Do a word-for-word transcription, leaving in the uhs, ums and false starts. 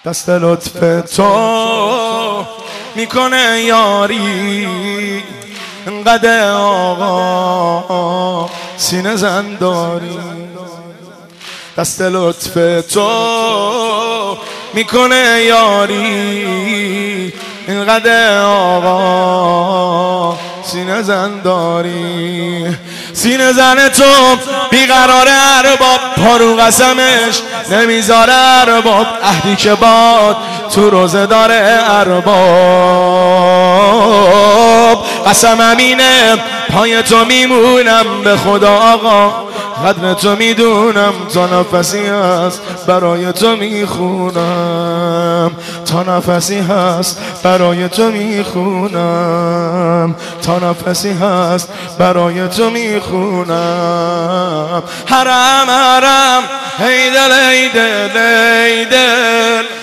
دست لطف تو میکنه یاری، انقدر آقا سینه زن داری. دست لطف تو میکنه یاری، اینقدر آقا سینه زن داری. سینه زن تو بیقرار ارباب، پارو قسمش نمیذاره ارباب، عهدی که باد تو روزه داره ارباب. قسمم اینه پای تو میمونم، به خدا آقا قدر تو میدونم، تا نفسی هست برای تو میخونم، تا نفسی هست برای تو میخونم، تا نفسی هست برای تو میخونم. حرم حرم ای دل ای دل ای دل